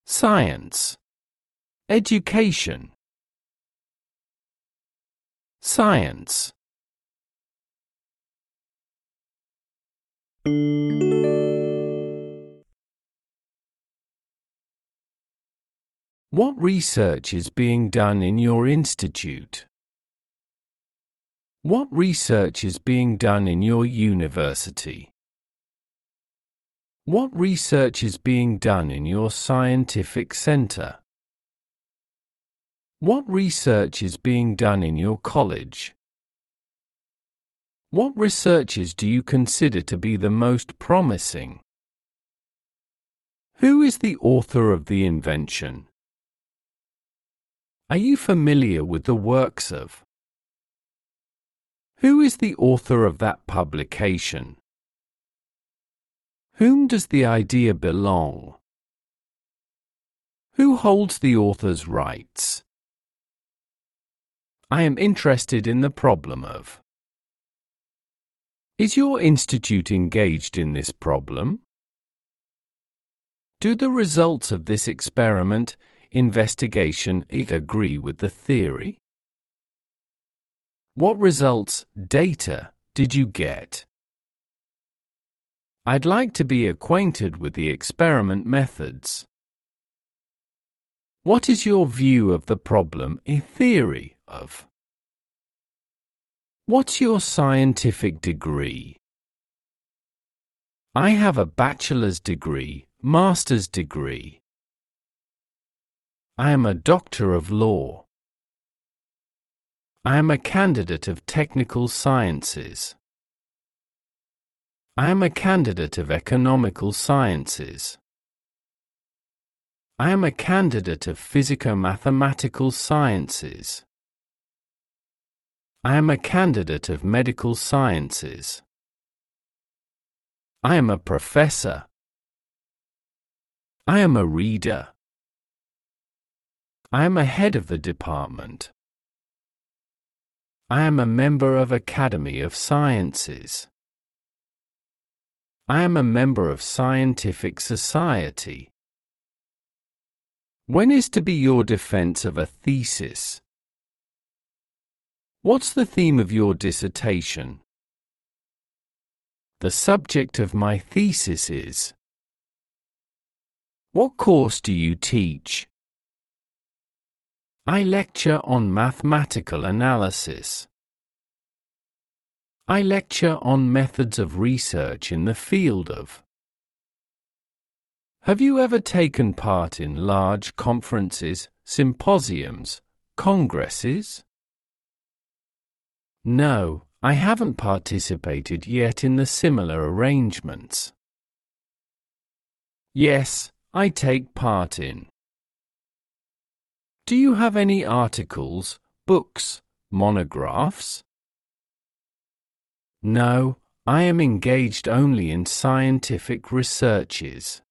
Science. Education. Science. What research is being done in your institute? What research is being done in your university? What research is being done in your scientific center? What research is being done in your college? What researches do you consider to be the most promising? Who is the author of the invention? Are you familiar with the works of? Who is the author of that publication? Whom does the idea belong? Who holds the author's rights? I am interested in the problem of. Is your institute engaged in this problem? Do the results of this investigation agree with the theory? What results, data, did you get? I'd like to be acquainted with the experiment methods. What is your view of the problem, theory of? What's your scientific degree? I have a bachelor's degree, master's degree. I am a doctor of law. I am a candidate of technical sciences. I am a candidate of economical sciences. I am a candidate of physico-mathematical sciences. I am a candidate of medical sciences. I am a professor. I am a reader. I am a head of the department. I am a member of Academy of Sciences. I am a member of Scientific Society. When is to be your defense of a thesis? What's the theme of your dissertation? The subject of my thesis is. What course do you teach? I lecture on mathematical analysis. I lecture on methods of research in the field of. Have you ever taken part in large conferences, symposiums, congresses? No, I haven't participated yet in the similar arrangements. Yes, I take part in. Do you have any articles, books, monographs? No, I am engaged only in scientific researches.